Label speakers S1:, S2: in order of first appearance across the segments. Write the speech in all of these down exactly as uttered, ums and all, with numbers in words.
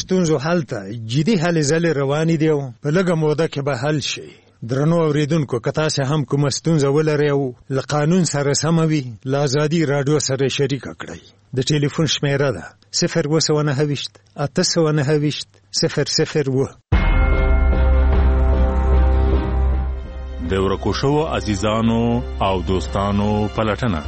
S1: ستونزو حل ته جدي هلې ځلې روانې دي او په لږه موده کې به حل شي. درنو اوریدونکو، که تاسې هم کومه ستونزه ولرئ او له قانون سره سمه وي، له ازادي راډیو سره شریکه کړئ. د ټلیفون شمیره ده صفر اوه سوه نهه ویشت اته سوه نهه ویشت صفر صفر اوه.
S2: د ورکو شوو عزیزانو او دوستانو پلټنه.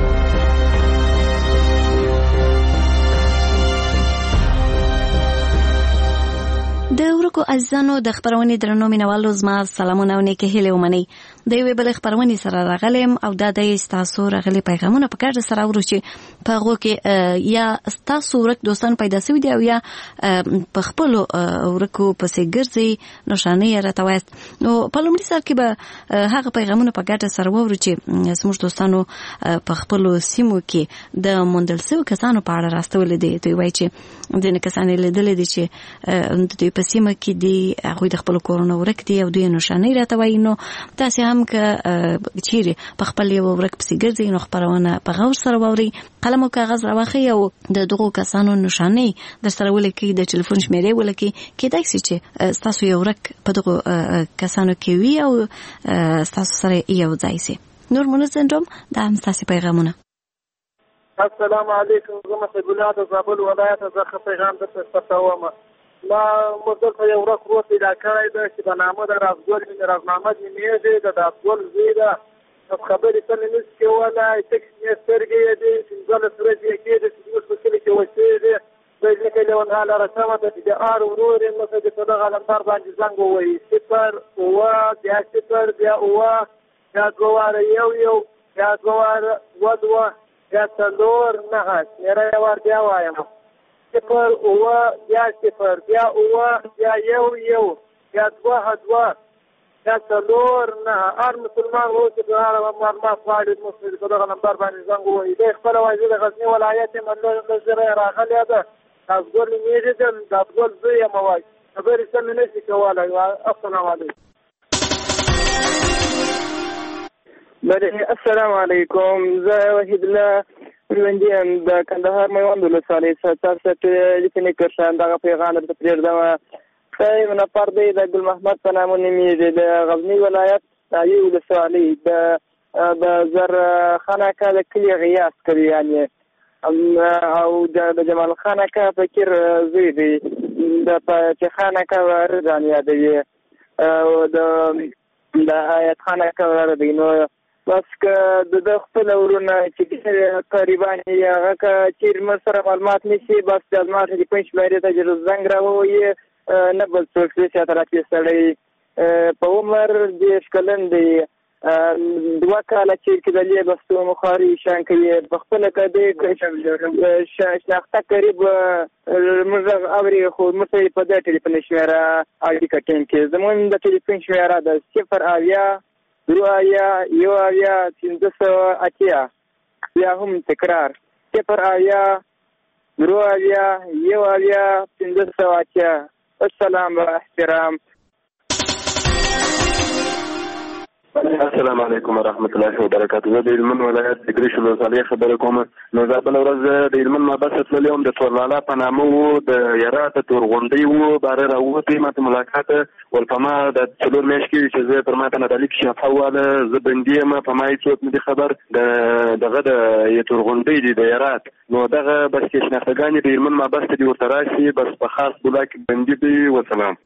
S3: د ورکو عزیزانو د خبرونې درنو مینوالو زما سلامونه او نیکه هیلې ومنئ. د یوې بلې خبرونې سره راغلم او دا د ستاسو راغلي پیغامونه په ګډه سره اورو چې په هغو کې یا ستاسو ورک دوستان پیدا سوي دي او یا په خپلو ورکو پسې ګرځئ نښانې یې راته وایاست. نو په لومړي سر کې به هغه پیغامونه په ګډه سره واورو چې زموږ دوستانو په خپلو سیمو کې د موندل سوي کسانو په اړه راستولي دي. دوی وایي چې ځینې کسان یې لیدلي دي چې د دوی په سیمه کې دي، هغوی د خپلو کورونو ورک دي او دوی نښانې راته وایي. نو تاسې هم که چیرې په خپل یو ورک پسې ګرځئ نو خپرونه په غور سره واورئ، قلم او کاغذ راواخلئ او د دغو کسانو نښانې در سره ولیکئ، د ټلیفون شمیرې ولیکئ. کیدای شي چې ستاسو یو ورک په دغو کسانو کې وي او ستاسو سره یو ځای شي. نور منظم روم دا هم ستاسې پیغامونه.
S4: السلام علیکم، زه مسعود الله د زابل ولایت څخه پیغام درته استفساروم. ما مدل ته یو ورک روت پیدا کړی ده چې په نامه د رازګل مې راز محمد نومېږي، د رازګل زوی ده. خبرې ته مې نشي کولی، ټکس مې سترګې یې دي، پنځلس ورځې یې کېږي چې زموږ په کلي کې اوسېږي. دی ځکه لیونهاله رسمه ده چې د آر ورور یم، نو که په دغه لمبر باندې زنګ ووهي صفر اووه بیا صفر بیا اووه بیا دوه واره یو یو بیا دوه واره دوه دوه بیا څلور نهه شمېره یې ور بیا وایم صفر اووه بیا صفر بیا اووه بیا یو یو بیا دوه دوه بیا څلور نهه. هر مسلمان و چې په هغه معلومات غواړي موږ په دغه نمبر باندې زنګ ووهي. دی خپله وایي زه د غزني ولایت یم، نظره یې راغلې ده، رازګل نومېږي، د رازګل زوی یم. وایي خبرې سمې نشي کولی. السلام علیکم.
S5: السلام علیکم، زه وحید الله ژوندي یم د کندهار میوند ولسوالۍ څخه. تاسو لیکنې کړم دغه پیغام درته پرېږدم. یو نفر دی د ګل محمد په نامه نومېږي، د غزني ولایت تایي ولسوالۍ د زرخان اکا د کلي غیاس کوي یعنې، او د جمال خان اکا فکر زوی دی، د فتح خان اکا ورځان یادوي، د آیت خان اکا وراره دی. نو بس که د ده خپل ورونه چې قریبان یې هغه که چیرې موږ سره معلومات نیسي، بس د زما ټلیفون شمېرې ته چې زنګ راووهي، نه بل څوک دی چې راته سړی په عمر دېرش کلن دی، دوه کاله چې کېدلې بستو مخاري شان کوي، په خپله که دی شناخته قریب موږ اوري، خو موږ ته یې په دې ټلیفون شمېره اړیکه ټینګ کړي. زموږ د ټلیفون شمېره ده صفر اویا درې اویا یو اویا پنځه سوه اتیا. بیا هم تکرار صفر اویا درې اویا یو اویا پنځه سوه اتیا. السلام و احترام.
S6: السلام علیکم ورحمت الله وبرکاته. زه د هلمند ولایت د ګریشو ولسوالۍ خبره کوم. نو زه بله ورځ د هلمند مابسه تللی وم، د تورلالا په نامه و، د هرات د تورغونډۍ و، باره راووتی ما ته ملاقات ول. په ما د څلور میاشت کې چې زه پر ما ته نه د لیک شفه واله، زه بندي یم، په ما هېڅ څوک نه دي خبر. د دغه د تورغونډۍ دي د هرات، نو دغه بس کې شناختګانې د هلمند مابس ته دي ورته راشي، بس په خاص بولا کې بندي دي. وسلام.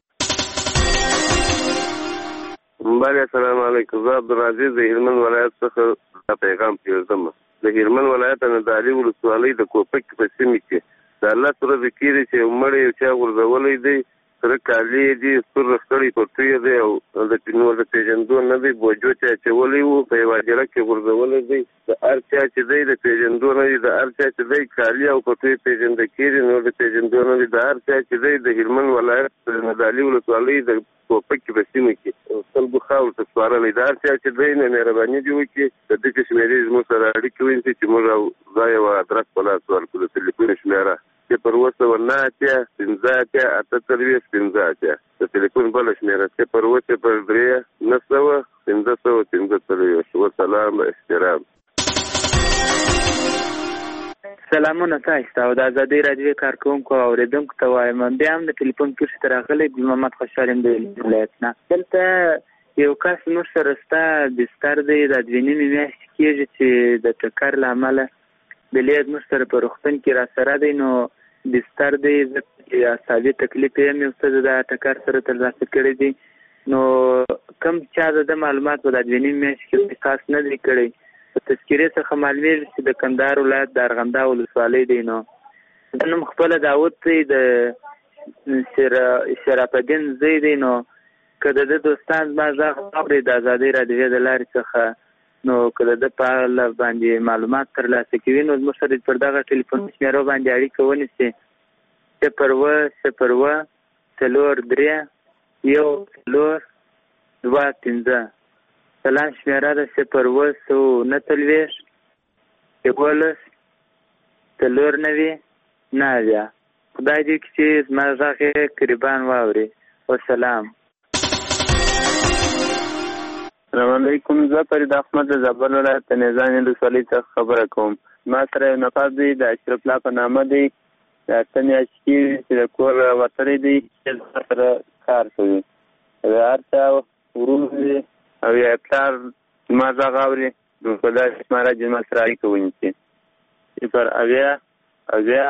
S7: بله السلام علیکم، زه عبدالعزیز د هلمند ولایت څخه پیغام پرېږدم. د هلمند ولایت نه د علي ولسوالۍ د کوپک په سیمې کې د الله سره ذکر چې یو مړی یو چا غورځولی دی، سره کالي دي، سور رخړی پټوی دی، او د نور د پیژندو نه دی، بوجو چا اچولی و، په یوه هدیره کې غورځولی دی. د هر چا چې دی د پیژندو نه دی، د هر چا چې دی کالي او پټوی پیژنده کېږي، نور د پیژندو نه دی. د هر چا چې دی د هلمند ولایت نه د علي ولسوالۍ د کوپک په سیمه کې خلکو خاورو ته سپارلی. د هر چا چې دی نه مهرباني دې وکړي، د دې چې شمېرې زموږ سره اړیکې ونیسي چې موږ دا یو ادرس په لاس ورکړو. د ټلیفون شمېره صفر اوه سوه نهه اتیا پنځه اتیا اته څلوېښت پنځه اتیا. د ټلیفون بله شمېره صفر اوه صفر درې نهه سوه پنځه سوه پنځه څلوېښت. وسلام احترام.
S5: سلامونه تاسو ته او د ازادۍ راډیو کارکوونکو او اوریدونکو ته وایم. بیا هم د ټلیفون پیښې ته راغلی ګل محمد خوشحال یم د ولایت نه. دلته یو کس موږ سره ستا بستر دی، د دوې نیمې میاشتې کېږي چې د ټکر له امله د لید موږ سره په روغتون کې را سره دی، نو بستر دی چې اعصابي تکلیف یې هم یو څه د ټکر سره ترلاسه کړی دی. نو کوم چا د معلومات په د دوې نیمې میاشتې کې خاص نه دی کړی. په تذکرې څخه معلومیږي چې د کندهار ولایت د ارغنداب ولسوالۍ دی. نو د نوم خپله داود دی، د شرف الدین زوی دی. نو که د ده دوستان زما غږ واوري د ازادۍ راډیو د لارې څخه، نو که د ده په اړه باندې معلومات ترلاسه کوي، نو زموږ سره پر دغه ټلیفون شمیرو باندې اړیکه ونیسي. صفر اوه صفر اوه څلور درې یو څلور دوه پنځه. سلام شمیره ده صفر اوه سوه نهه څلوېښت یولس څلور نوي نهه اویا. خدای دې کړي چې زما غږ یې قریبان واوري. والسلام.
S6: السلام علیکم. زه فرید احمد د زابل ولایت د نیزان ولسوالۍ څخه خبره کوم. ما سره یو نفر دی د اشرف الله په نامه دی، د اته میاشتې کېږي چې د کور وتلی دی، چې زما سره کار کوي. د هر چا ورور دی او یا پلار زما غږ اوري، نو په داسې شماره چې زما سره اړیکه ونیسي. صفر اویا اویا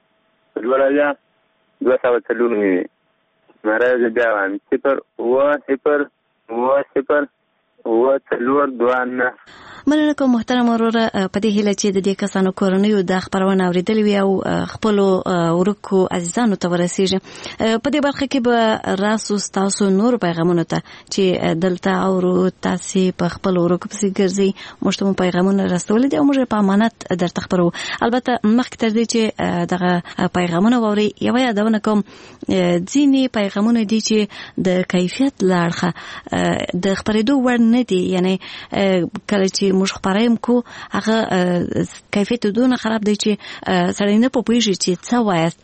S6: څلور اویا دوه سوه څلور نوي. شماره زه بیا وایم صفر اوه صفر اوه صفر اوه څلور دوه نهه.
S3: مننه کوم محترم وروره، په دې هیله چې د دې کسانو کورنیو د خبرونه اوریدلې وي او خپلو ورکو عزیزانو ته ورسیږي. په دې برخه کې به راسو تاسو نور پیغامونه ته چې دلته اورو تاسو په خپل ورکو پسې ګرځي، مشتمو پیغامونه راستولې دي او موږ په امانت درته خبرو. البته مخکې تر دې چې دغه پیغامونه ووري، یو یادونه کوم ځینې پیغامونه دي چې د کیفیت لاړخه د خبرېدو وړ نه دي، یعنی کله چې موږ خبرایم کو هغه کیفیت دونه خراب دی چې سړی نه پوهیږي چې څه وایست،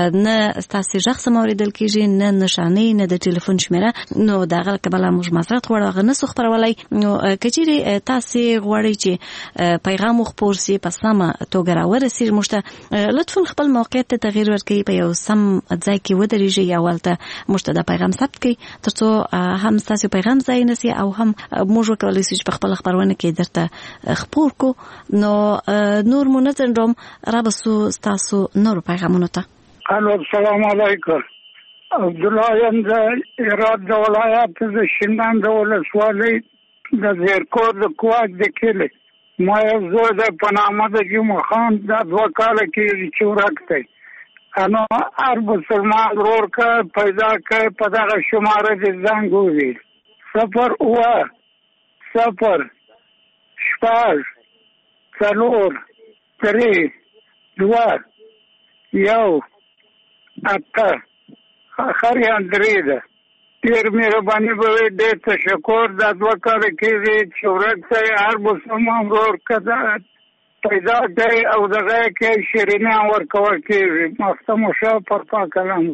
S3: نه ستاسو غږ سم اوریدل کیږي، نه نشانې، نه د ټلیفون شمیره. نو دا غل کبله موږ معذرت غواړو، هغه نه خبرولای. نو کچېری تاسو غواړئ چې پیغام خپور سي په سمه توګه راورسیږي، موږ لطفا خپل موقعیت ته تغییر ورکړئ، په یو سم ځای کې ودرېږئ یا ولته موږ ته د پیغام ثبت کړئ، ترڅو هم تاسو پیغام ځای نسی او هم موږ وکولای شو چې په خپل خبرونه کې درته خپور کو. نو نور منځن روم رابسو تاسو نور پیغامونه ته.
S8: الو السلام علیکم. عبد الله یم د هرات د ولایت د شینان د ولسوالۍ د زیرکور د کوټ د کلی. ما یو زوی د پنامه د جمعه خان د دوه کاله کې چې ورک دی. انو هر مسلمان ورور کا پیدا کړ په دغه شماره د زنګ وویل صفر اوه صفر شپږ څلور درې دوه یو اته. اخر یې درې ده. ډېر مهرباني به وي، ډېر تشکر. دا دوه کاله کېږي چې ورک دی، هر مسلمان ورور که پیدا کوي او دغه کې شیرینیان ورکول کېږي. مخته مو شه پر پاک کلام.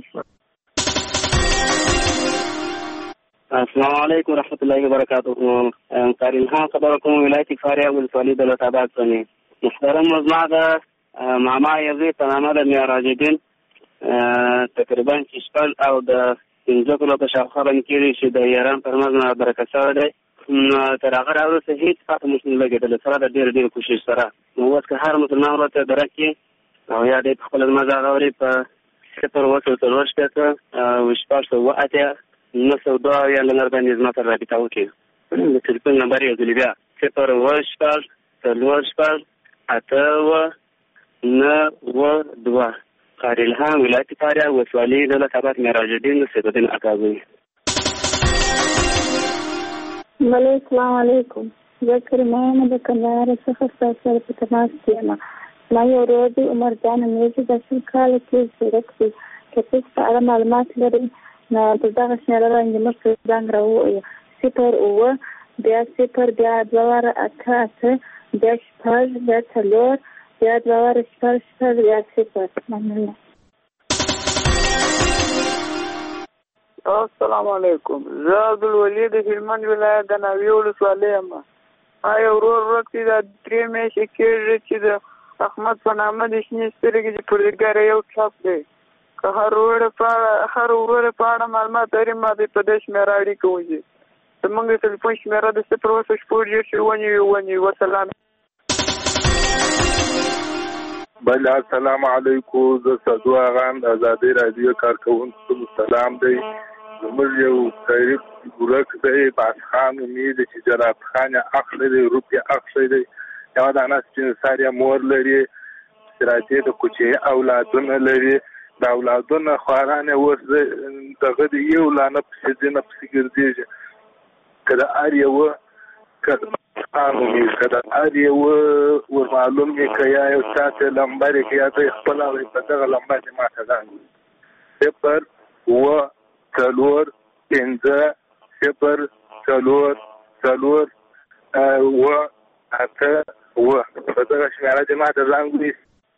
S9: السلام علیکم ورحمۃ اللہ وبرکاتہ. قاری خان خبر کوم ولایت فاریاب ولسوالی دولت آباد څخه. محترم مزما د ماما یزی په نامه د معراج الدین تقریبا شپږ او د پنځه کلو په شاوخوا باندې کېږي چې د ایران پر مزنه برکت شوی دی. تر هغه راوروسته هېڅ پاته موږ نه لګېدل سره د ډېر ډېر کوشش سره. نو اوس که هر مسلمان ورته درک کړي او یا دی په خپله زما غږ اوري په صفر اوه سوه څلور شپېته او شپږ سوه اوه اتیا نهه سوه دوه اویا نمبر باندې زما سره رابطه وکړي. د ټلیفون نمبر یو ځلې بیا صفر اوه شپږ څلور شپږ اته اوه نهه اوه دوه. قاری الهام ولایت فاریاب ولسوالي دولت آباد معراج الدین سید الدین اکاظمي.
S10: بله السلام علیکم. زه کریمه یم د کندهار څخه ستاسو سره په تماس کې یم. ما یو ورور دی عمر جان نومیږي، د شل کاله کې ورک دی. که تاسو په اړه معلومات لرئ نو په دغه شمېره باندې موږ ته زنګ راووایئ. صفر اوه بیا صفر بیا دوه واره اته اته بیا شپږ بیا څلور بیا دوه واره شپږ شپږ بیا صفر. مننه.
S5: السلام علیکم. زه عبدالولي د هلمند ولایت د ناوې ولسوالۍ یم. ما یو ورور ورک دی، دا درې میاشتې کېږي چې د احمد په نامه د شنې سترګې چې پردګر یو ټاپ دی که هر وروره په هر وروره په اړه معلومات لري ما دې په دې شمېره اړیکه وکړي زموږ د ټلیفون شمېره د صفر اوه شپږ دېرش اووه نوي اووه نوي وسلام.
S11: بله السلام علیکم. زه سعدو اغام د ازادۍ راډیو کارکوونکو ته سلام دی. زموږ یو قریب ورک دی باز خان امید چې جرات خان اخلی دی روپیه اخلی دی یوه دانه سپین ساریا مور لري سراجې د کوچې اولادونه لري د اولادونه خوارانې اوس دغه د یو لانه پسې ځي نه پسې ګرځېږي که د هر یوه که د خان امید که د هر یوه ور معلوم وي که یا یو چا ته لمبر یې که یا ته یې خپله وایي په دغه لمبر یې ما ته زنګ صفر اووه څلور پنځه صفر څلور څلور اووه اته اووه په دغه شمېره دې ما ته زنګ ووایي.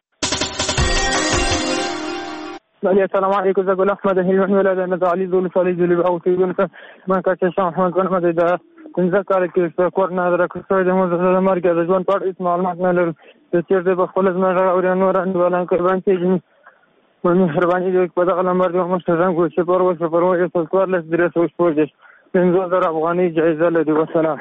S12: السلام علیکم. زه ګل احمد هلمند ولایت نه د علي زول صالح جلیب او اوسېدونکی ما کاکا شاه محمد ګل احمد د پنځه کاله کې په کور نه راکړی شوی د موږ د مرګ د ژوند په اړه هېڅ معلومات نه لرو چې چېرته به خپله زما غږ اوري نور انډیوالان قربان کېږي مهرباني دی په دغه نمبر دې موږ ته زنګ وکړي صفر اووه صفر اووه یو سل څوارلس درې سوه شپږ دېرش پنځوس زره افغانۍ جایزه لري. وسلام.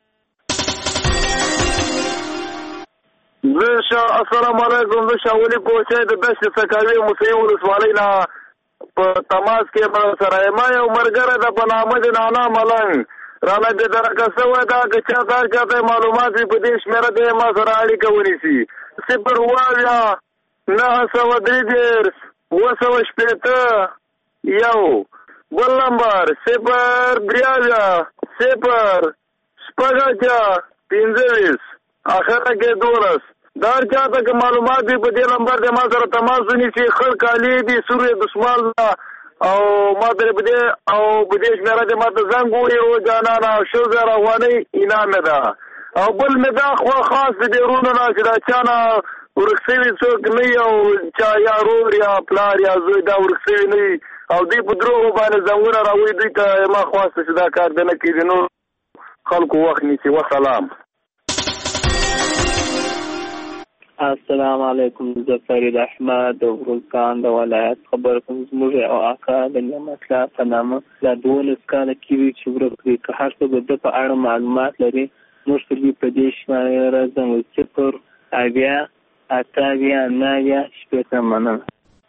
S4: زه السلام علیکم. زه شاولي کوچی د دشت سکاوي موسیې ولسوالۍ نه په تماس کې به سره یم. یو ملګری ده په نامه د نانا ملنګ رانه بې درکه شوی ده که چا ته هر چا ته معلومات وي په دې شمېره دی ما سره اړیکه ونیسي صفر اووه اویا نهه سوه درې دېرش اووه سوه شپېته یو بل نمبر صفر درې اویا صفر شپږ اتیا پنځه ویشت اخره کې دولس د هر چا ته که معلومات وي په دې نمبر دی ما سره تماس ونیسي. خړ کالي دي سور یې دسمال ده او ما ته په دې او په دې شمېره دی ما ته زنګ ووایي او جانانه شل زره افغانۍ انعام مې ده او بل مې دا خوا خاص د دې وروڼو نه چې دا چا نه ورک شوي څوک نه وي او چا یا رور یا پلار یا زوی دا ورک شوي نه وي او دوی په دروغو باندې زنګونه راوړي دوی ته ما خواسته چې دا کار دی نه کېږي نور خلکو وخت نیسي. وسلام.
S9: السلام علیکم. زه فرید احمد د ورزګان د ولایت خبر کوم. زموږ او اکا د نعمت الله په نامه دا دولس کاله کېږي چې ورک دی که هر څوک د ده په اړه معلومات لري موږ ته دوی په دې شمېره زنګ صفر اویا اته اویا نهه اویا شپېته. مننه.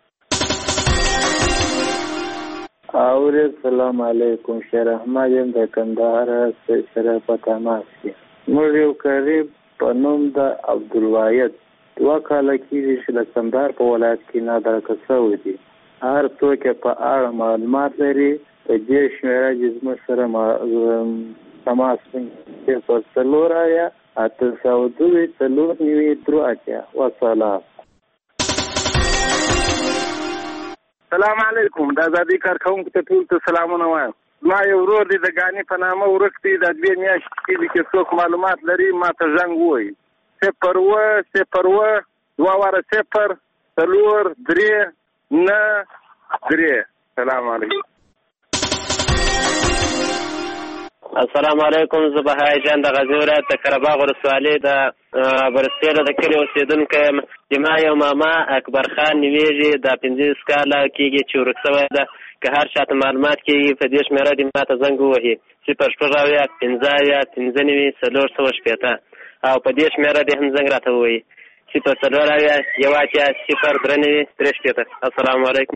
S13: اورې السلام علیکم. شیر احمد یم د کندهار سره په تماس کې. موږ یو قریب په نوم د عبدالواحد دوه کاله کېږي چې د کندهار په ولایت کې نادرکه شوی دی. هر څوک یې په اړه معلومات لري په دې شمېره چې زموږ سره تماس کوي صفر څلور اویا اته سوه دوه څلور نوي درې اتیا. وسلام.
S4: سلام علیکم. د ازادۍ کارکوونکو ته ټول ته سلامونه وایم. ما یو ورور دی د ګانې په نامه ورک دی دا دوې میاشتې کېږي چې څوک معلومات لري ما ته زنګ ووایي صفر اووه صفر اووه دوه واره صفر څلور درې نه درې. سلام علیکم.
S14: السلام علیکم. زه بهای جان د غزني ولایت د قرهباغ ولسوالۍ د برسېره د کلي اوسېدونکی یم. زما یو ماما اکبر خان نومیږي دا پنځوس کاله کېږي چې ورک شوی ده که هر چا ته معلومات کېږي په دې شمېره دې ما ته زنګ ووهي صفر شپږ اویا پنځه اویا پنځه نوي څلور سوه شپېته او په دې شمېره دې هم زنګ راته ووایي صفر څلور اویا یو اتیا صفر درې نوي درې شپېته. السلام علیکم.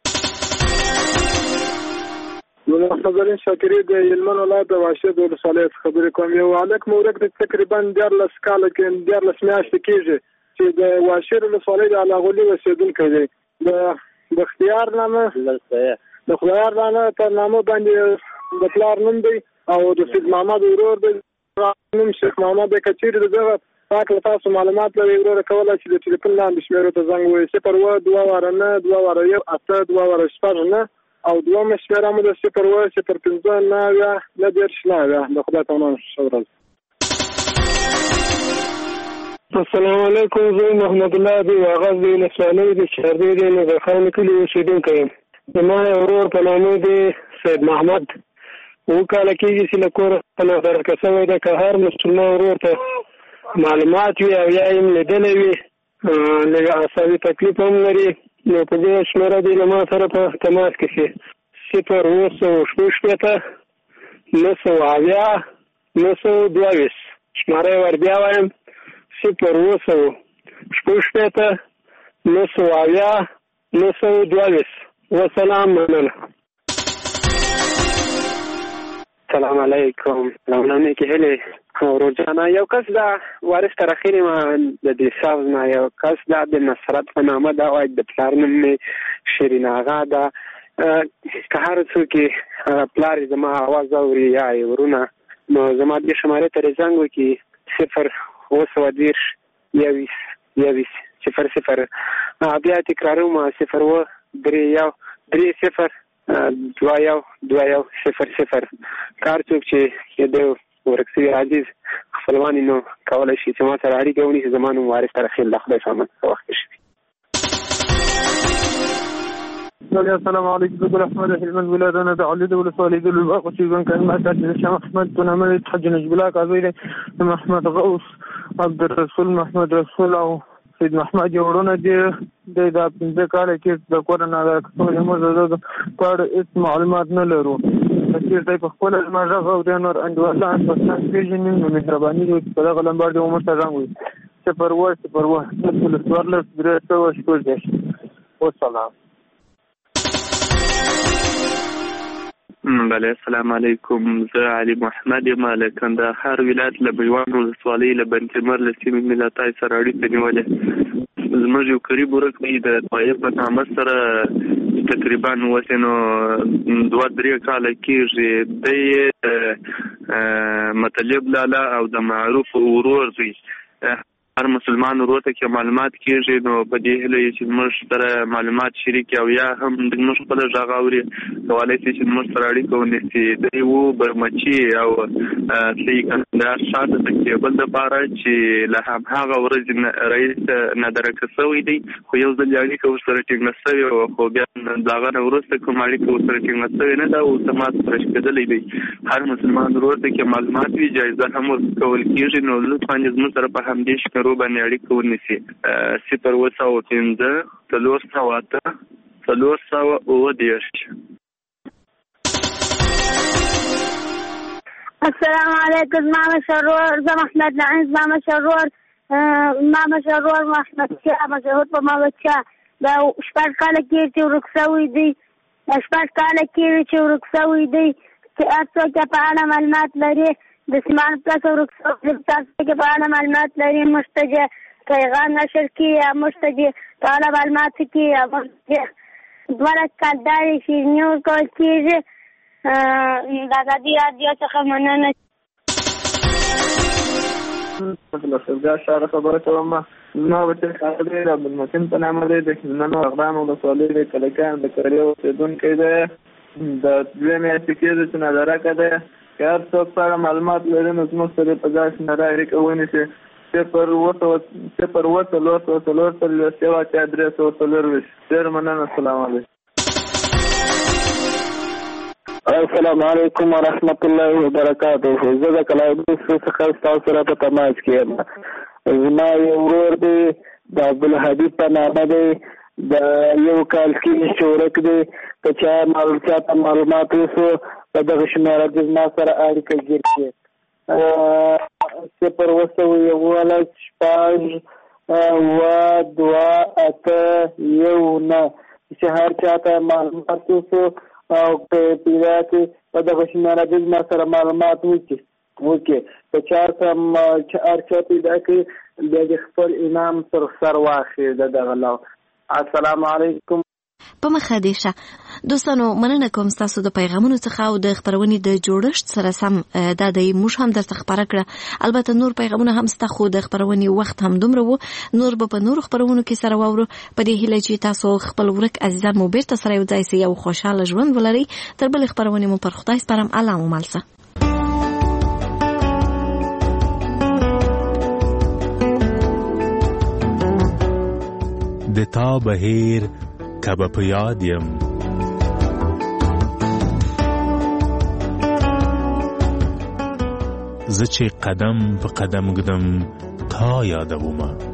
S15: مستقرین شاکري د هلمند ولایت د واشد ولسوالۍ څخه خبرې کوم. یو هلک مو ورک دی تقریبا دیارلس کاله کې دیارلس میاشتې کېږي چې د واشد ولسوالۍ د علاغولي اوسېدونکی دی. د د اختیار نامه د خدایار نامه پر نامه باندې د پلار نوم دی او د سید محمد ورور دی نوم شیخ محمد دی. که چېرې د دغه پاک له تاسو معلومات لرئ وروره کولی چې د ټلیفون لاندې شمېرو ته زنګ ووایي صفر اووه دوه واره نه دوه واره یو اته دوه واره شپږ نه او دویمه شمېره مو د صفر اووه صفر پنځه نهه اویا نهه دېرش نهه اویا. د خدای په امان ښه ورځ.
S12: السلام علیکم. زه محمد الله دی اغاز دی ولسوالۍ د چهردې د نظرخان کلي اوسېدونکی یم. زما یو ورور په نامه دی سید محمد اووه کاله کېږي چې له کوره نادرکه شوی ده. که هر مسلمان ورور ته معلومات وي او یا یې لیدلی وي
S16: لږ اعصابي تکلیف هم لري، نو په دې شمېره دې له ما سره په تماس کې شي. صفر اوه سوه شپږ شپېته نهه سوه اویا نهه سوه دوه ویشت. شماره یې ور بیا وایم، صفر اوه سوه شپږ شپېته نهه سوه اویا نهه سوه دوه ویشت. وسلام، مننه.
S17: سلام علیکم. لونانه کې هلې ورجانا یو کس دا وارث تر اخیری ما د دې ساوز نه یو کس دا د نصرت په نامه دا وایي د پلار نوم مې شیرین آغا ده. که هر څوک پلار زما اواز اوري یا یې ورونه، نو زما دې شمارې ته زنګ وکړي، صفر اوه سوه دېرش یویشت یویشت صفر صفر. بیا تکراروم، صفر اوه درې یو درې صفر دوه یو دوه یو صفر صفر. کار څوک چې د ورک شوي عزیز خپلوان نو کولی شي چې ما سره اړیکه ونیسي. زما نوم وارث ترخیل د خدای سامان څه وخت شي.
S12: السلام علیکم. زه ګل احمد هلمند ولایت نه د علي د ولسوالۍ د لوباغ اوسېدونکی یم. د شاه محمد په نامه د حج نجیب الله قاضي دی، محمد غوث عبدالرسول محمد رسول او سید محمد یې وروڼه دي. دی دا پنځه کاله کې د کور نه د کسونو زموږ د په اړه هېڅ معلومات نه لرو. که چېرته یې په خپله زما غږ اوري نور انډیوالان په ستاسو پېژني، نو مهرباني دې وکړي په دغه لمبر دې موږ ته زنګ وکړي، صفر اوه صفر اوه نهه څوارلس درې سوه شپږ دېرش. وسلام.
S18: بله، السلام علیکم. زه علي محمد یم له کندهار ولایت له بیوان ولسوالۍ له بنکمر له سیمې مې له تاسو سره اړیکه نیولې. زموږ یو قریب ورک دی د طایب په نامه سره تقریبا اوسې نو دوه درې کاله کېږي. دی مطلب لالا او د معروف ورور دی. هر مسلمان ورور ته کې معلومات کېږي، نو په دې هیله چې موږ سره معلومات شریک او یا هم موږ خپل غږ اوري کولی شي چې موږ سره اړیکه ونیسي. دی و برمچي او صحیح کندهار شاته د کیبل دپاره چې له همهغه ورځې رئیس نادرکه شوی دی، خو یو ځل یې اړیکه ورسره ټینګه شوې وه، خو بیا د هغه نه وروسته کوم اړیکه ورسره ټینګه شوې نه ده، اوس ما سره شکېدلی دی. هر مسلمان ورور ته کې معلومات وي، جایزه هم ورکول کېږي، نو لطفا زموږ سره په همدې شکر باندې اړیکه ونیسي. صفر اوه سوه پنځه څلور سوه اته څلور سوه اووه دېرش.
S19: السلام علیکم. زما مشرور زه محمد نعیم، زما مشرور ما مشرور محمد شاه مشهور په محمد شاه دا شپږ کاله کېږي چې ورک شوی دی. شپږ کاله کېږي چې ورک شوی دی. چې هر څوک په اړه معلومات لري د سیمان پلس ورک شوی تاسو کې په اړه معلومات لري، موږ ته پیغام نشر کړي یا موږ ته په اړه معلومات کړي یا موږ دوه کالدارې شیریني ورکول کېږي. د ازادي راډیو څخه مننه.
S20: دا شعر خبره کوم. زما بچی خالد دی، عبدالمتین په نامه دی، د هلمند اغران ولسوالۍ د کلکان د قریې اوسېدونکی دی. د دوې میاشتې کېږي چې نادرکه دی. که هر څوک په اړه معلومات لري نو زموږ سره په داسې شمېره اړیکه ونیسي. صفر اوه سوه صفر اوه څلور سوه څلور څلوېښت یو اتیا درې سوه څلورویشت. ډېر مننه. السلام علیکم.
S21: السلام علیکم ورحمت الله وبرکاته. زه د کلاوډوس څخه ستاسو سره په تماس کې یم. زما یو ورور دی د عبدالحبیب په نامه دی، د یو کال کې چې ورک دی. که چا ته معلومات وسو په دغه شمېره کې زما سره اړیکه جوړ کړي. صفر اوه سوه یوولس شپږ اوه دوه اته یو نهه. چې هر چا ته معلومات وسو او په پیدا کې په دغه شمېره کې زما سره معلومات وکړي وکړي که چا ته هر چا پیدا کړي بیا د خپل انعام پر سر واخلي د دغه لو. السلام علیکم.
S3: په مخه دې شه دوستانو، مننه کوم ستاسو د پیغامونو څخه او د خبرونې د جوړښت سره سم دا د موږ هم درته خبره کړه. البته نور پیغامونه هم ستا، خو د خبرونې وخت هم دومره و، نور به په نورو خبرونو کې سره واورو. په دې هیله چې تاسو خپل ورک عزیزان مو بیرته سره یو ځای سي او خوشحاله ژوند ولرئ. تر بلې خبرونې مو پر خدای سپارم. الله مو مل شه.
S2: د تا بهیر کبه په یاد یم، زه چې قدم په قدم ګدم تا یادومه.